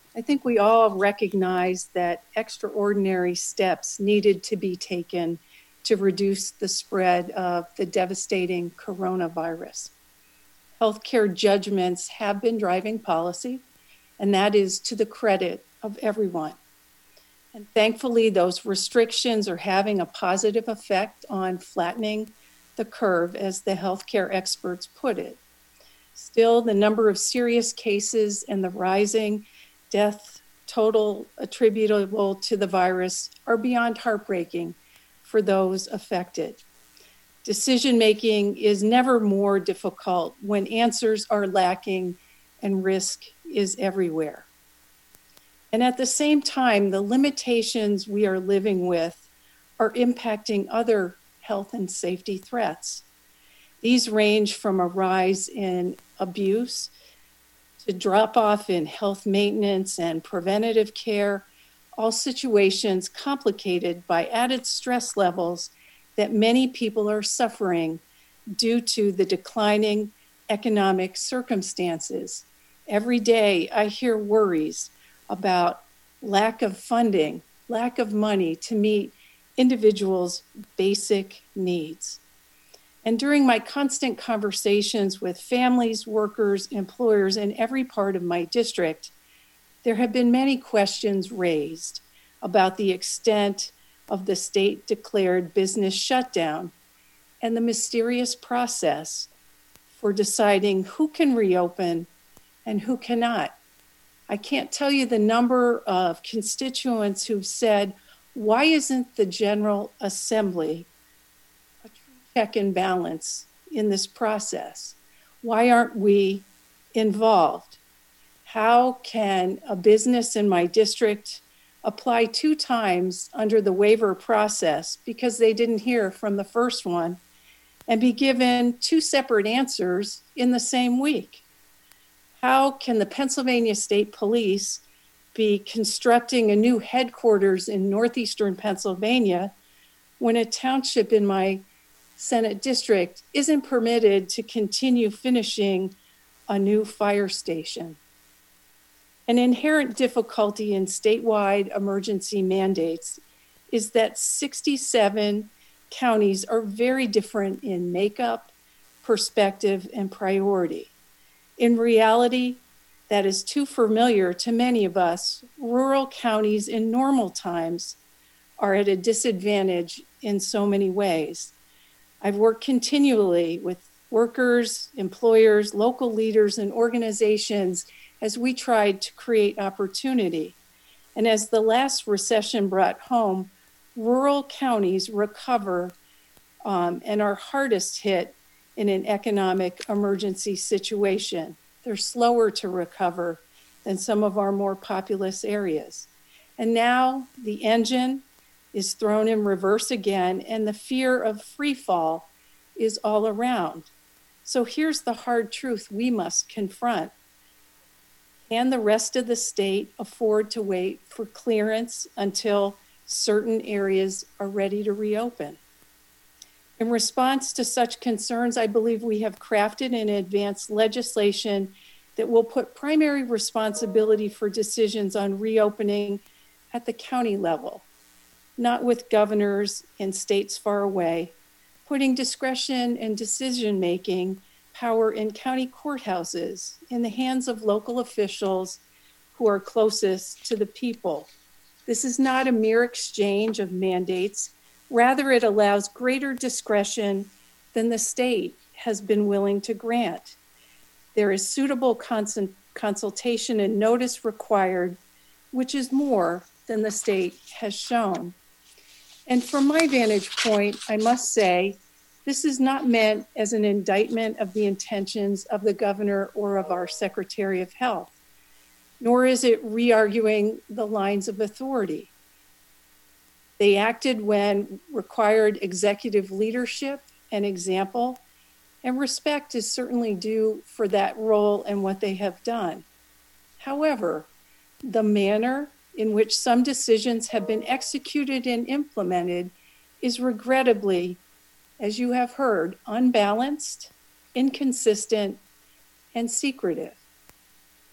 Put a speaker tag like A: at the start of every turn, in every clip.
A: I think we all recognize that extraordinary steps needed to be taken to reduce the spread of the devastating coronavirus. Healthcare judgments have been driving policy, and that is to the credit of everyone. And thankfully, those restrictions are having a positive effect on flattening the curve, as the healthcare experts put it. Still, the number of serious cases and the rising death total attributable to the virus are beyond heartbreaking for those affected. Decision making is never more difficult when answers are lacking and risk is everywhere. And at the same time, the limitations we are living with are impacting other health and safety threats. These range from a rise in abuse to drop off in health maintenance and preventative care, all situations complicated by added stress levels that many people are suffering due to the declining economic circumstances. Every day I hear worries about lack of funding, lack of money to meet individuals' basic needs. And during my constant conversations with families, workers, employers in every part of my district, there have been many questions raised about the extent of the state-declared business shutdown and the mysterious process for deciding who can reopen and who cannot. I can't tell you the number of constituents who've said, why isn't the General Assembly a true check and balance in this process? Why aren't we involved? How can a business in my district apply 2 times under the waiver process because they didn't hear from the first one and be given 2 separate answers in the same week? How can the Pennsylvania State Police be constructing a new headquarters in northeastern Pennsylvania when a township in my Senate district isn't permitted to continue finishing a new fire station? An inherent difficulty in statewide emergency mandates is that 67 counties are very different in makeup, perspective, and priority. In reality, that is too familiar to many of us. Rural counties in normal times are at a disadvantage in so many ways. I've worked continually with workers, employers, local leaders, and organizations as we tried to create opportunity. And as the last recession brought home, rural counties recover and are hardest hit in an economic emergency situation. They're slower to recover than some of our more populous areas. And now the engine is thrown in reverse again, and the fear of free fall is all around. So here's the hard truth we must confront. Can the rest of the state afford to wait for clearance until certain areas are ready to reopen? In response to such concerns, I believe we have crafted and advanced legislation that will put primary responsibility for decisions on reopening at the county level, not with governors in states far away, putting discretion and decision-making power in county courthouses in the hands of local officials who are closest to the people. This is not a mere exchange of mandates. Rather, it allows greater discretion than the state has been willing to grant. There is suitable consultation and notice required, which is more than the state has shown. And from my vantage point, I must say, this is not meant as an indictment of the intentions of the governor or of our Secretary of Health, nor is it re-arguing the lines of authority. They acted when required executive leadership and example, and respect is certainly due for that role and what they have done. However, the manner in which some decisions have been executed and implemented is regrettably, as you have heard, unbalanced, inconsistent, and secretive.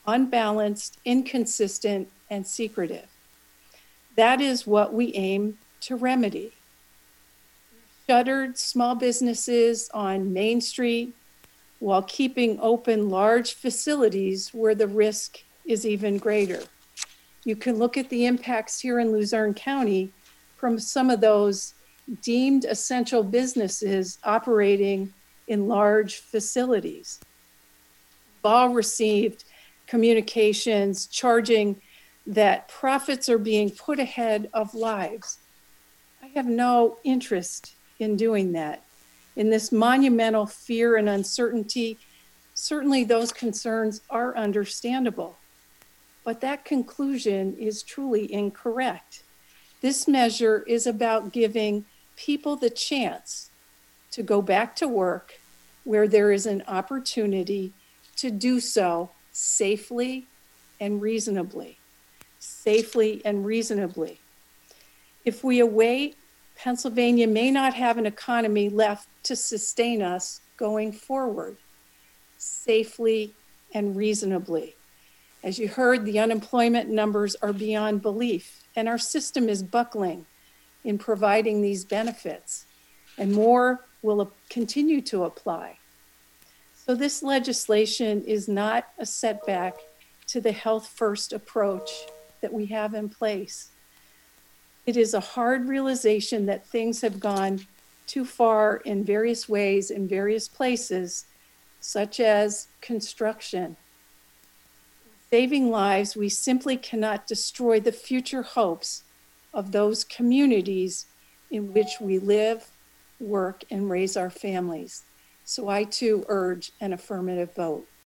A: unbalanced, inconsistent, and secretive. That is what we aim to remedy. Shuttered small businesses on Main Street while keeping open large facilities where the risk is even greater. You can look at the impacts here in Luzerne County from some of those deemed essential businesses operating in large facilities. We've all received communications charging that profits are being put ahead of lives. I have no interest in doing that. In this monumental fear and uncertainty, certainly those concerns are understandable. But that conclusion is truly incorrect. This measure is about giving people the chance to go back to work where there is an opportunity to do so safely and reasonably. Safely and reasonably. If we await, Pennsylvania may not have an economy left to sustain us going forward. Safely and reasonably. As you heard, the unemployment numbers are beyond belief, and our system is buckling in providing these benefits, and more will continue to apply. So this legislation is not a setback to the health first approach that we have in place. It is a hard realization that things have gone too far in various ways in various places, such as construction. Saving lives, we simply cannot destroy the future hopes of those communities in which we live, work, and raise our families. So I too urge an affirmative vote.